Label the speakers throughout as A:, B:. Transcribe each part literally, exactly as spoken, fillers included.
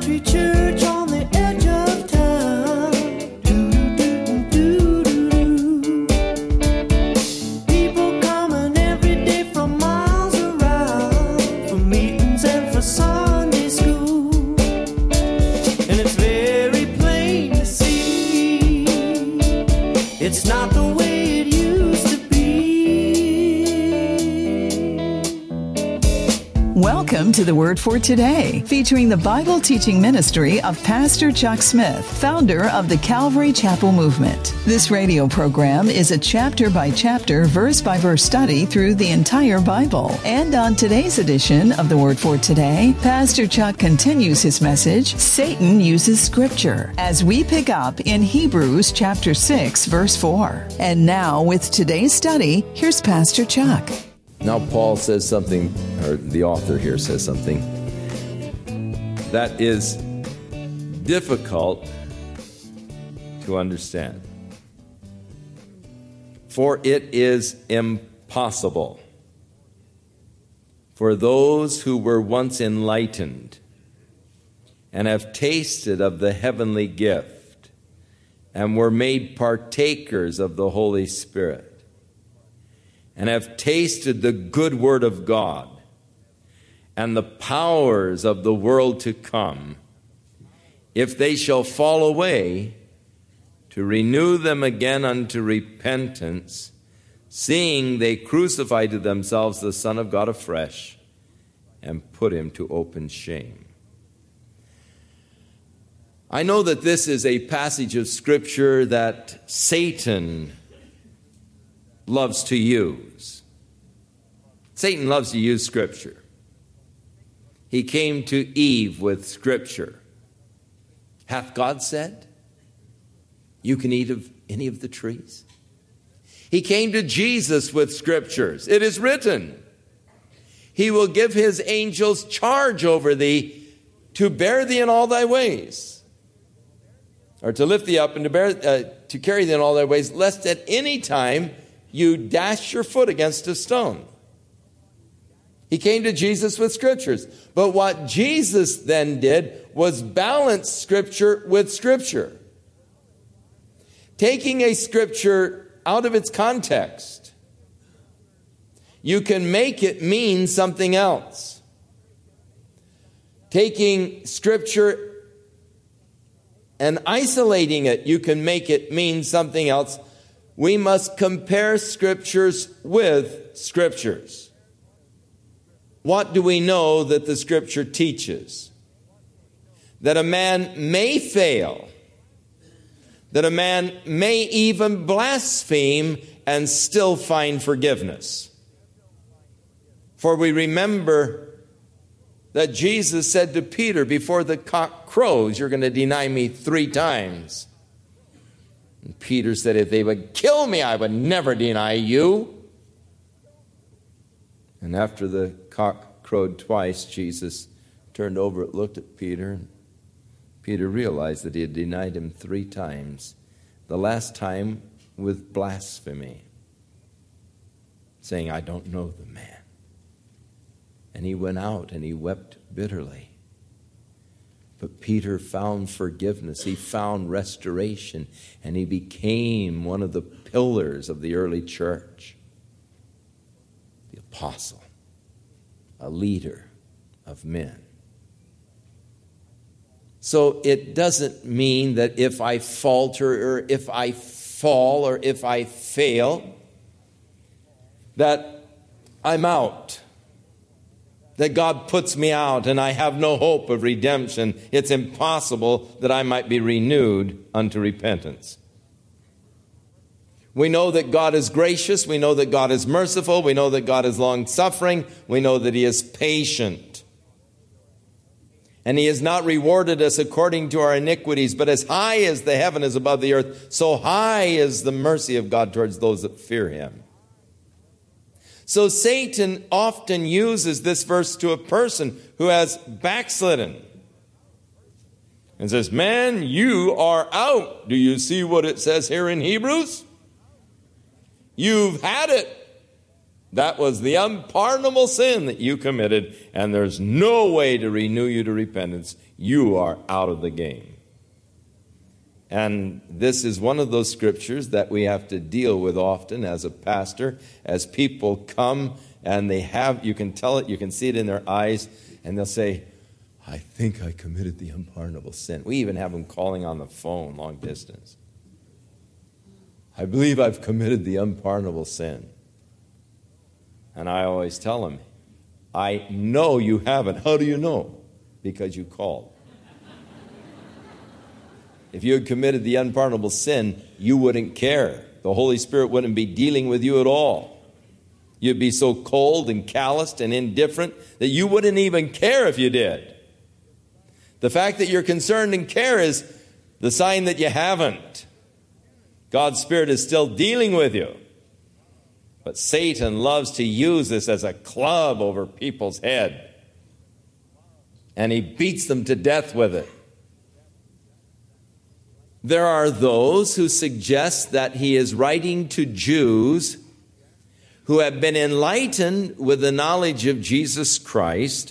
A: country church on the edge of town. Do-do-do-do-do-do. People coming every day from miles around for meetings and for Sunday school. And it's very plain to see it's not the way it used to be.
B: Welcome to the Word for Today, featuring the Bible teaching ministry of Pastor Chuck Smith, founder of the Calvary Chapel Movement. This radio program is a chapter-by-chapter, verse-by-verse study through the entire Bible. And on today's edition of the Word for Today, Pastor Chuck continues his message, Satan Uses Scripture, as we pick up in Hebrews chapter six, verse four. And now, with today's study, here's Pastor Chuck.
C: Now Paul says something, or the author here says something, that is difficult to understand. For it is impossible for those who were once enlightened and have tasted of the heavenly gift and were made partakers of the Holy Spirit, and have tasted the good word of God and the powers of the world to come, if they shall fall away, to renew them again unto repentance, seeing they crucify to themselves the Son of God afresh and put him to open shame. I know that this is a passage of Scripture that Satan loves to use. Satan loves to use Scripture. He came to Eve with Scripture. Hath God said, you can eat of any of the trees? He came to Jesus with Scriptures. It is written, he will give his angels charge over thee to bear thee in all thy ways. Or to lift thee up and to bear, uh, to carry thee in all thy ways, lest at any time you dash your foot against a stone. He came to Jesus with Scriptures. But what Jesus then did was balance Scripture with Scripture. Taking a Scripture out of its context, you can make it mean something else. Taking Scripture and isolating it, you can make it mean something else. We must compare Scriptures with Scriptures. What do we know that the Scripture teaches? That a man may fail, that a man may even blaspheme and still find forgiveness. For we remember that Jesus said to Peter, before the cock crows, you're going to deny me three times. And Peter said, if they would kill me, I would never deny you. And after the cock crowed twice, Jesus turned over, looked at Peter, and Peter realized that he had denied him three times. The last time with blasphemy, saying, I don't know the man. And he went out and he wept bitterly. But Peter found forgiveness. He found restoration. And he became one of the pillars of the early church. The apostle. A leader of men. So it doesn't mean that if I falter or if I fall or if I fail, that I'm out. That God puts me out and I have no hope of redemption. It's impossible that I might be renewed unto repentance. We know that God is gracious. We know that God is merciful. We know that God is long-suffering. We know that he is patient. And he has not rewarded us according to our iniquities, but as high as the heaven is above the earth, so high is the mercy of God towards those that fear him. So Satan often uses this verse to a person who has backslidden and says, man, you are out. Do you see what it says here in Hebrews? You've had it. That was the unpardonable sin that you committed, and there's no way to renew you to repentance. You are out of the game. And this is one of those scriptures that we have to deal with often as a pastor, as people come and they have, you can tell it, you can see it in their eyes, and they'll say, I think I committed the unpardonable sin. We even have them calling on the phone long distance. I believe I've committed the unpardonable sin. And I always tell them, I know you haven't. How do you know? Because you called. If you had committed the unpardonable sin, you wouldn't care. The Holy Spirit wouldn't be dealing with you at all. You'd be so cold and calloused and indifferent that you wouldn't even care if you did. The fact that you're concerned and care is the sign that you haven't. God's Spirit is still dealing with you. But Satan loves to use this as a club over people's head. And he beats them to death with it. There are those who suggest that he is writing to Jews who have been enlightened with the knowledge of Jesus Christ,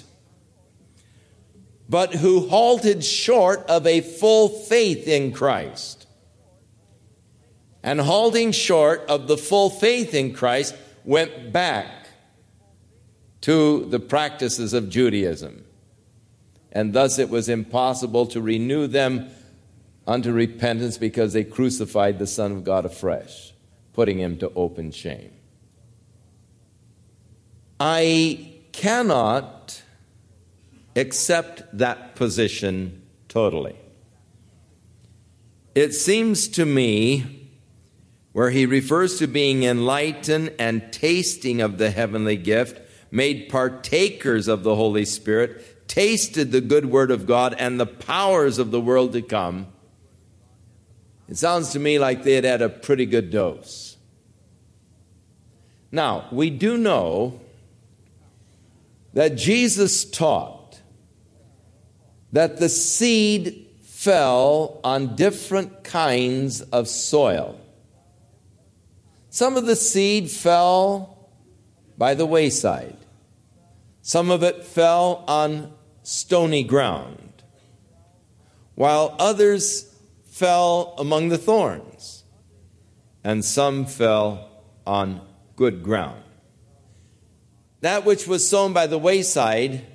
C: but who halted short of a full faith in Christ. And halting short of the full faith in Christ, went back to the practices of Judaism. And thus it was impossible to renew them unto repentance because they crucified the Son of God afresh, putting him to open shame. I cannot accept that position totally. It seems to me, where he refers to being enlightened and tasting of the heavenly gift, made partakers of the Holy Spirit, tasted the good word of God and the powers of the world to come, it sounds to me like they had had a pretty good dose. Now, we do know that Jesus taught that the seed fell on different kinds of soil. Some of the seed fell by the wayside. Some of it fell on stony ground, while others fell among the thorns, and some fell on good ground. That which was sown by the wayside,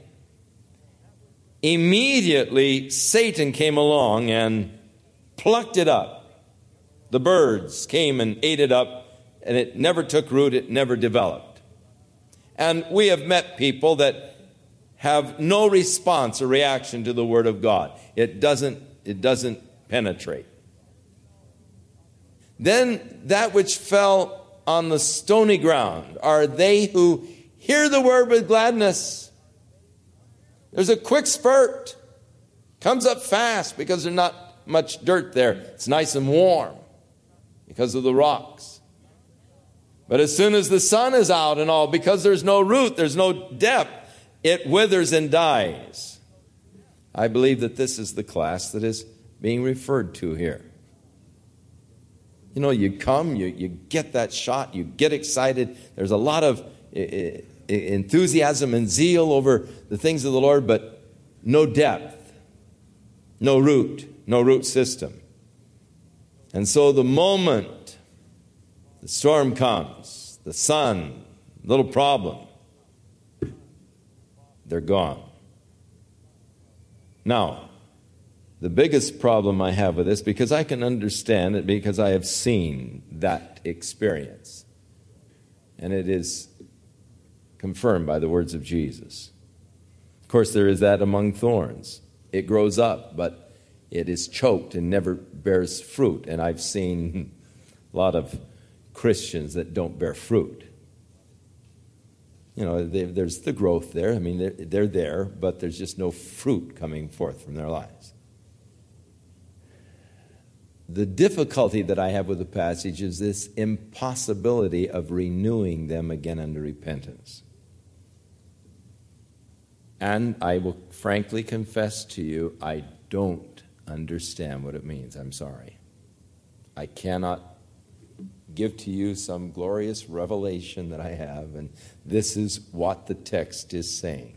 C: immediately Satan came along and plucked it up. The birds came and ate it up, and it never took root, it never developed. And we have met people that have no response or reaction to the Word of God. It doesn't, it doesn't penetrate. Then that which fell on the stony ground are they who hear the word with gladness. There's a quick spurt. Comes up fast because there's not much dirt there. It's nice and warm because of the rocks. But as soon as the sun is out and all, because there's no root, there's no depth, it withers and dies. I believe that this is the class that is being referred to here. You know, you come, you, you get that shot, you get excited. There's a lot of uh, enthusiasm and zeal over the things of the Lord, but no depth, no root, no root system. And so the moment the storm comes, the sun, little problem, they're gone. Now, the biggest problem I have with this, because I can understand it, because I have seen that experience, and it is confirmed by the words of Jesus. Of course, there is that among thorns. It grows up, but it is choked and never bears fruit. And I've seen a lot of Christians that don't bear fruit. You know, they, there's the growth there. I mean, they're, they're there, but there's just no fruit coming forth from their lives. The difficulty that I have with the passage is this impossibility of renewing them again unto repentance. And I will frankly confess to you, I don't understand what it means. I'm sorry. I cannot give to you some glorious revelation that I have, and this is what the text is saying.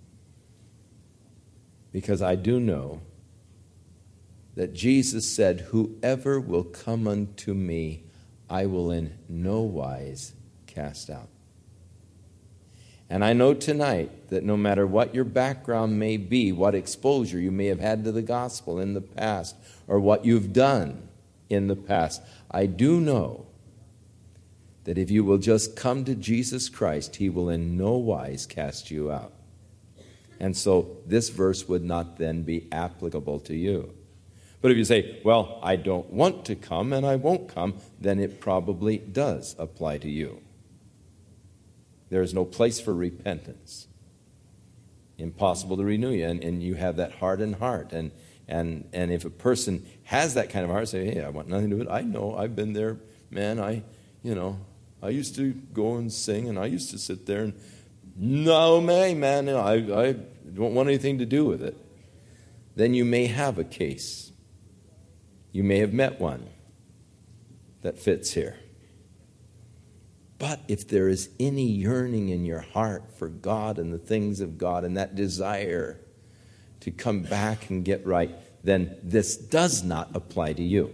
C: Because I do know that Jesus said, whoever will come unto me, I will in no wise cast out. And I know tonight that no matter what your background may be, what exposure you may have had to the gospel in the past, or what you've done in the past, I do know that if you will just come to Jesus Christ, he will in no wise cast you out. And so this verse would not then be applicable to you. But if you say, well, I don't want to come and I won't come, then it probably does apply to you. There is no place for repentance. Impossible to renew you. And, and you have that hardened heart. And, and, and if a person has that kind of heart, say, hey, I want nothing to do with it. I know, I've been there, man. I, you know, I used to go and sing, and I used to sit there and, no, man, man, I, I don't want anything to do with it. Then you may have a case. You may have met one that fits here. But if there is any yearning in your heart for God and the things of God, and that desire to come back and get right, then this does not apply to you.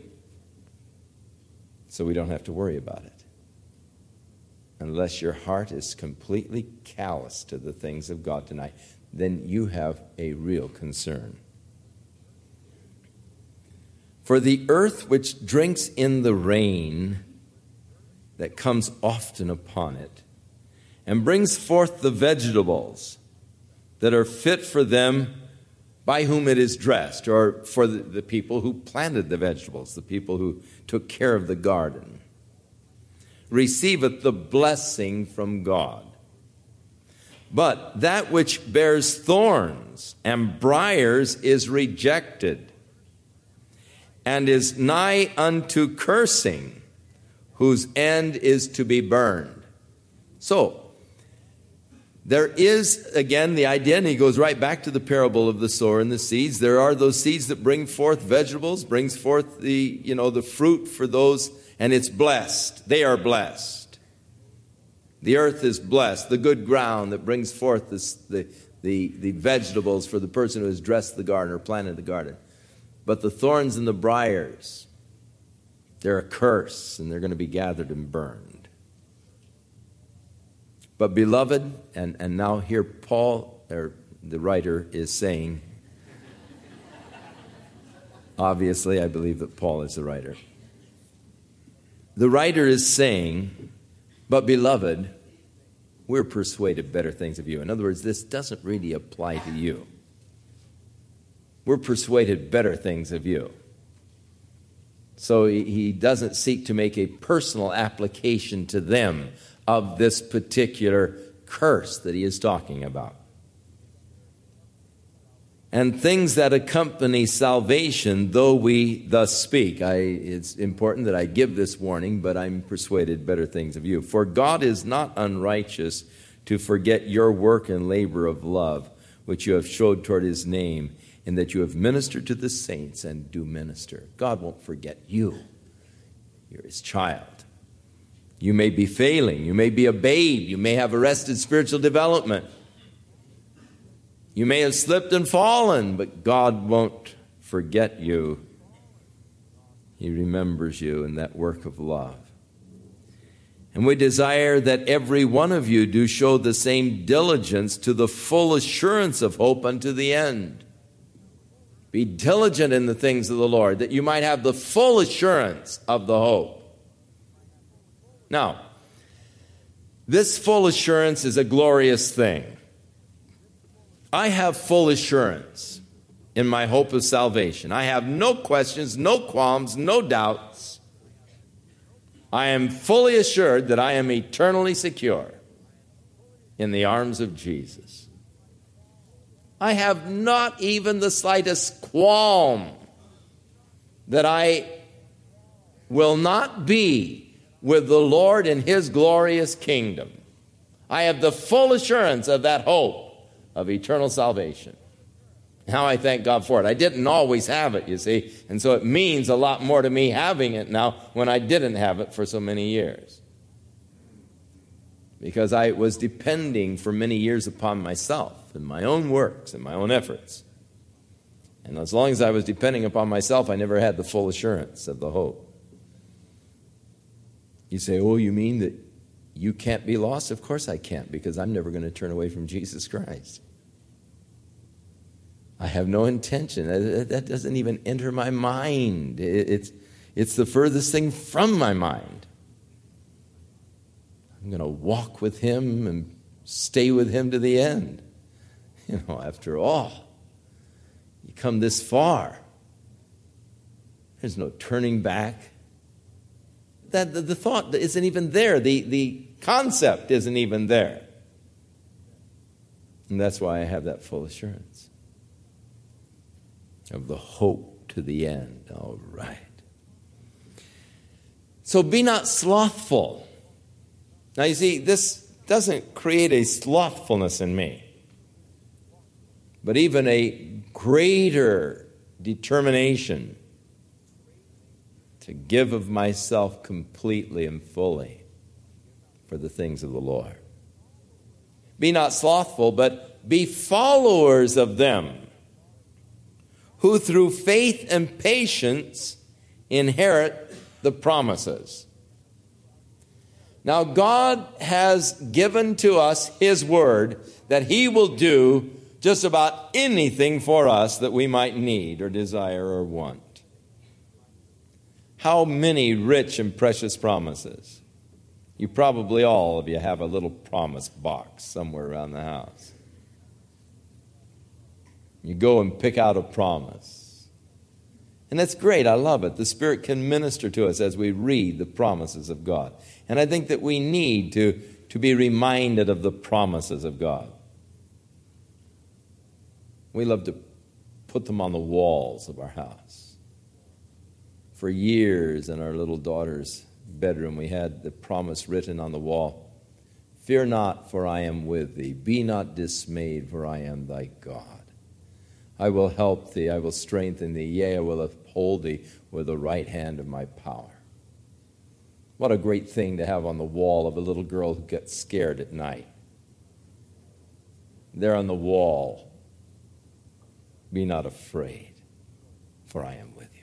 C: So we don't have to worry about it. Unless your heart is completely callous to the things of God tonight, then you have a real concern. For the earth which drinks in the rain that comes often upon it, and brings forth the vegetables that are fit for them by whom it is dressed, or for the, the people who planted the vegetables, the people who took care of the garden, receiveth the blessing from God. But that which bears thorns and briars is rejected, and is nigh unto cursing, whose end is to be burned. So, there is, again, the idea, and he goes right back to the parable of the sower and the seeds. There are those seeds that bring forth vegetables, brings forth the, you know, the fruit for those, and it's blessed. They are blessed. The earth is blessed. The good ground that brings forth this, the, the, the vegetables for the person who has dressed the garden or planted the garden. But the thorns and the briars, they're a curse, and they're going to be gathered and burned. But beloved, and, and now here Paul, or the writer, is saying, obviously I believe that Paul is the writer. The writer is saying, but beloved, we're persuaded better things of you. In other words, this doesn't really apply to you. We're persuaded better things of you. So he doesn't seek to make a personal application to them of this particular curse that he is talking about. And things that accompany salvation, though we thus speak. I, it's important that I give this warning, but I'm persuaded better things of you. For God is not unrighteous to forget your work and labor of love, which you have showed toward his name, in that you have ministered to the saints and do minister. God won't forget you. You're his child. You may be failing. You may be a babe. You may have arrested spiritual development. You may have slipped and fallen, but God won't forget you. He remembers you in that work of love. And we desire that every one of you do show the same diligence to the full assurance of hope unto the end. Be diligent in the things of the Lord, that you might have the full assurance of the hope. Now, this full assurance is a glorious thing. I have full assurance in my hope of salvation. I have no questions, no qualms, no doubts. I am fully assured that I am eternally secure in the arms of Jesus. I have not even the slightest qualm that I will not be with the Lord in his glorious kingdom. I have the full assurance of that hope of eternal salvation. Now I thank God for it. I didn't always have it, you see, and so it means a lot more to me having it now when I didn't have it for so many years. Because I was depending for many years upon myself and my own works and my own efforts. And as long as I was depending upon myself, I never had the full assurance of the hope. You say, oh, you mean that you can't be lost? Of course I can't, because I'm never going to turn away from Jesus Christ. I have no intention. That doesn't even enter my mind. It's, it's the furthest thing from my mind. I'm going to walk with him and stay with him to the end. You know, after all, you come this far. There's no turning back. That the, the thought isn't even there. The, the concept isn't even there. And that's why I have that full assurance of the hope to the end. All right. So be not slothful. Now you see, this doesn't create a slothfulness in me, but even a greater determination to give of myself completely and fully for the things of the Lord. Be not slothful, but be followers of them who through faith and patience inherit the promises. Now, God has given to us his word that he will do just about anything for us that we might need or desire or want. How many rich and precious promises. You probably all of you have a little promise box somewhere around the house. You go and pick out a promise. And that's great. I love it. The Spirit can minister to us as we read the promises of God. And I think that we need to, to be reminded of the promises of God. We love to put them on the walls of our house. For years in our little daughter's bedroom, we had the promise written on the wall. Fear not, for I am with thee. Be not dismayed, for I am thy God. I will help thee, I will strengthen thee, yea, I will uphold thee with the right hand of my power. What a great thing to have on the wall of a little girl who gets scared at night. There on the wall, be not afraid, for I am with you.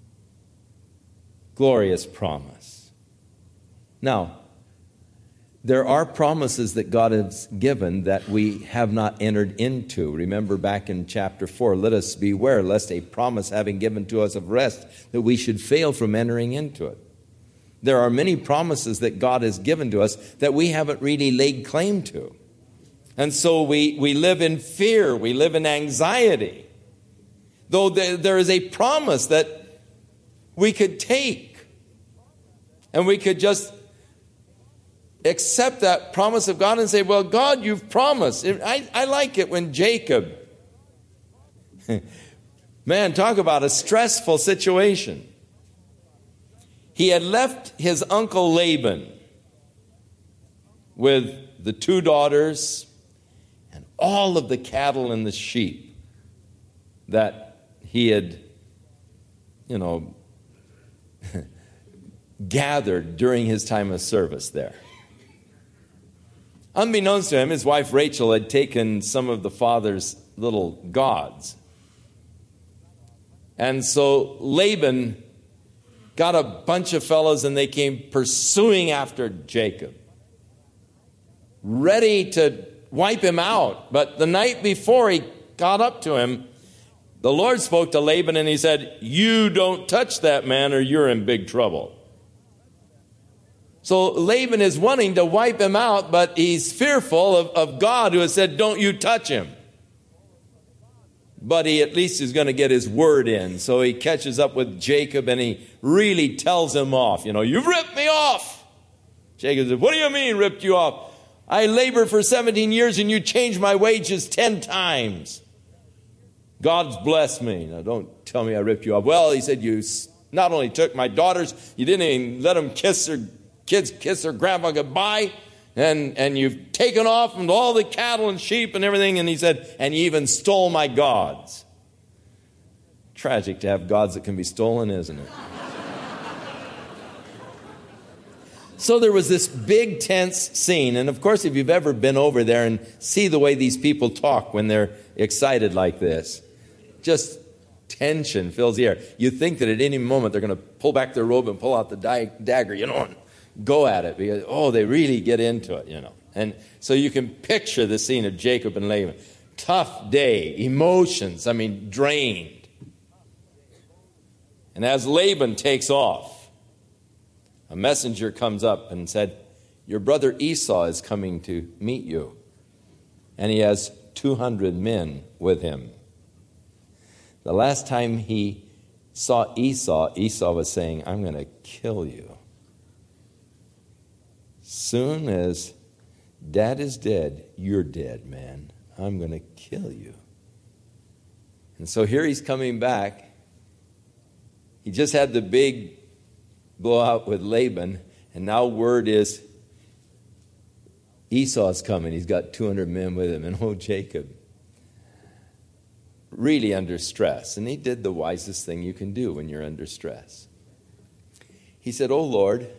C: Glorious promise. Now, there are promises that God has given that we have not entered into. Remember back in chapter four, let us beware lest a promise having given to us of rest, that we should fail from entering into it. There are many promises that God has given to us that we haven't really laid claim to. And so we, we live in fear, we live in anxiety. Though there, there is a promise that we could take and we could just accept that promise of God and say, well, God, you've promised. I, I like it when Jacob, man, talk about a stressful situation. He had left his uncle Laban with the two daughters and all of the cattle and the sheep that he had, you know, gathered during his time of service there. Unbeknownst to him, his wife Rachel had taken some of the father's little gods. And so Laban got a bunch of fellows and they came pursuing after Jacob, ready to wipe him out. But the night before he got up to him, the Lord spoke to Laban and he said, you don't touch that man or you're in big trouble. So Laban is wanting to wipe him out, but he's fearful of, of God who has said, don't you touch him. But he at least is going to get his word in. So he catches up with Jacob and he really tells him off. You know, you've ripped me off. Jacob said, what do you mean ripped you off? I labored for seventeen years and you changed my wages ten times. God's blessed me. Now don't tell me I ripped you off. Well, he said, you not only took my daughters, you didn't even let them kiss their kids kiss their grandpa goodbye, and, and you've taken off from all the cattle and sheep and everything. And he said, and you even stole my gods. Tragic to have gods that can be stolen, isn't it? So there was this big tense scene. And of course, if you've ever been over there and see the way these people talk when they're excited like this, just tension fills the air. You think that at any moment they're going to pull back their robe and pull out the di- dagger, you know, and go at it. Because, oh, they really get into it, you know. And so you can picture the scene of Jacob and Laban. Tough day, emotions, I mean, drained. And as Laban takes off, a messenger comes up and said, your brother Esau is coming to meet you. And he has two hundred men with him. The last time he saw Esau, Esau was saying, I'm going to kill you. Soon as Dad is dead, you're dead, man. I'm going to kill you. And so here he's coming back. He just had the big blowout with Laban, and now word is Esau's coming. He's got two hundred men with him, and oh, Jacob, really under stress. And he did the wisest thing you can do when you're under stress. He said, oh, Lord,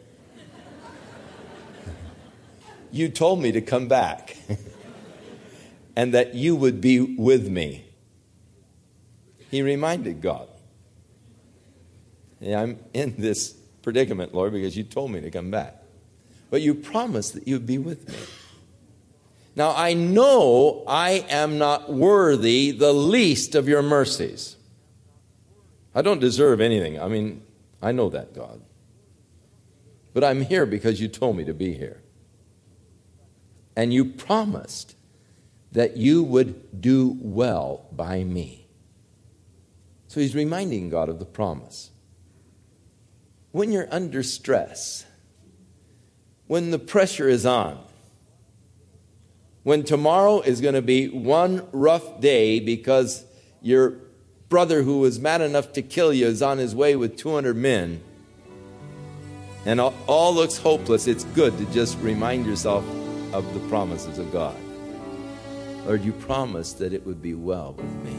C: you told me to come back and that you would be with me. He reminded God, yeah, I'm in this predicament, Lord, because you told me to come back. But you promised that you'd be with me. Now, I know I am not worthy the least of your mercies. I don't deserve anything. I mean, I know that, God. But I'm here because you told me to be here. And you promised that you would do well by me. So he's reminding God of the promise. When you're under stress, when the pressure is on, when tomorrow is going to be one rough day because your brother who was mad enough to kill you is on his way with two hundred men, and all, all looks hopeless, it's good to just remind yourself of the promises of God. Lord, you promised that it would be well with me.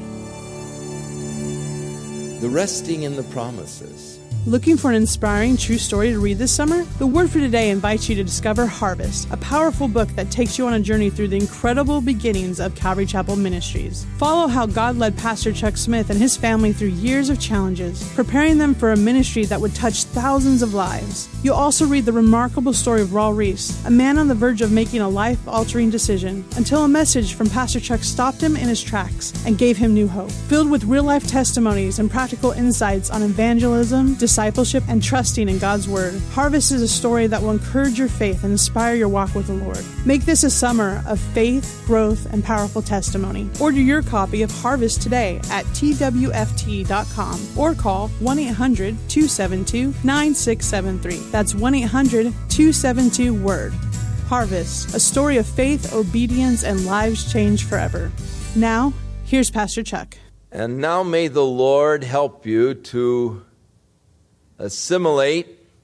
C: The resting in the promises.
D: Looking for an inspiring true story to read this summer? The Word for Today invites you to discover Harvest, a powerful book that takes you on a journey through the incredible beginnings of Calvary Chapel Ministries. Follow how God led Pastor Chuck Smith and his family through years of challenges, preparing them for a ministry that would touch thousands of lives. You'll also read the remarkable story of Raul Reese, a man on the verge of making a life-altering decision, until a message from Pastor Chuck stopped him in his tracks and gave him new hope. Filled with real-life testimonies and practical insights on evangelism, discipleship, and trusting in God's Word, Harvest is a story that will encourage your faith and inspire your walk with the Lord. Make this a summer of faith, growth, and powerful testimony. Order your copy of Harvest today at T W F T dot com or call one eight hundred two seven two nine six seven three. That's one eight hundred two seven two WORD. Harvest, a story of faith, obedience, and lives changed forever. Now, here's Pastor Chuck.
C: And now may the Lord help you to assimilate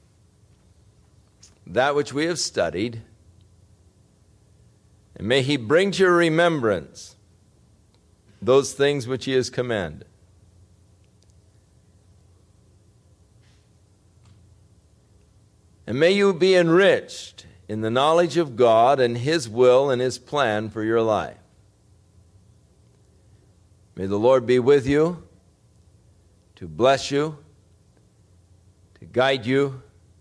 C: that which we have studied, and may He bring to your remembrance those things which He has commanded. And may you be enriched in the knowledge of God and His will and His plan for your life. May the Lord be with you, to bless you, to guide you,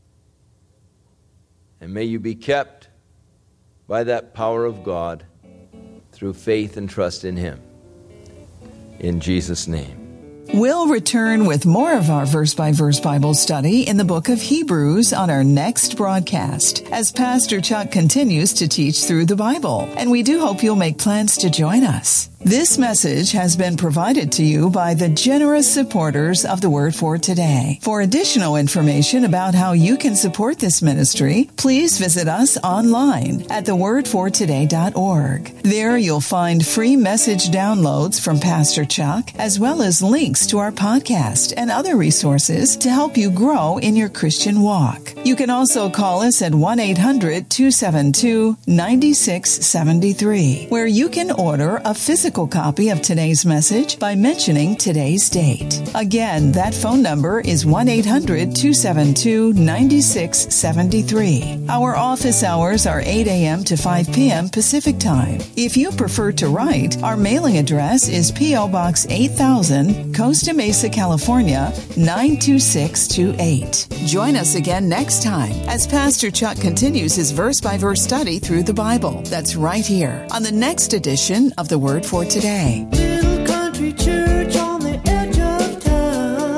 C: and may you be kept by that power of God through faith and trust in Him. In Jesus' name.
B: We'll return with more of our verse-by-verse Bible study in the book of Hebrews on our next broadcast as Pastor Chuck continues to teach through the Bible, and we do hope you'll make plans to join us. This message has been provided to you by the generous supporters of the Word for Today. For additional information about how you can support this ministry, please visit us online at the word for today dot org. There you'll find free message downloads from Pastor Chuck, as well as links links to our podcast and other resources to help you grow in your Christian walk. You can also call us at one eight hundred two seven two nine six seven three, where you can order a physical copy of today's message by mentioning today's date. Again, that phone number is one eight hundred two seven two nine six seven three. Our office hours are eight a.m. to five p.m. Pacific Time. If you prefer to write, our mailing address is P O. Box eight thousand, Costa Mesa, California, nine two six two eight. Join us again next time as Pastor Chuck continues his verse-by-verse study through the Bible. That's right here on the next edition of The Word for Today.
A: Little country church on the edge of town.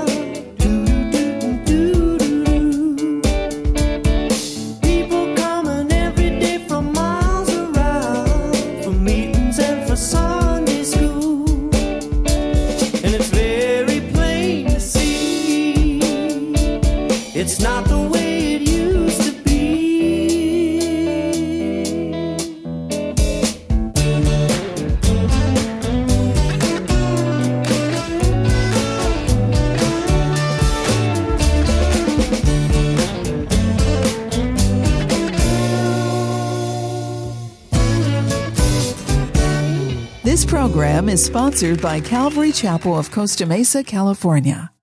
A: Doo-doo-doo-doo-doo. People coming every day from miles around for meetings and for Sunday school. And it's very plain to see it's not the way it used to be.
B: This program is sponsored by Calvary Chapel of Costa Mesa, California.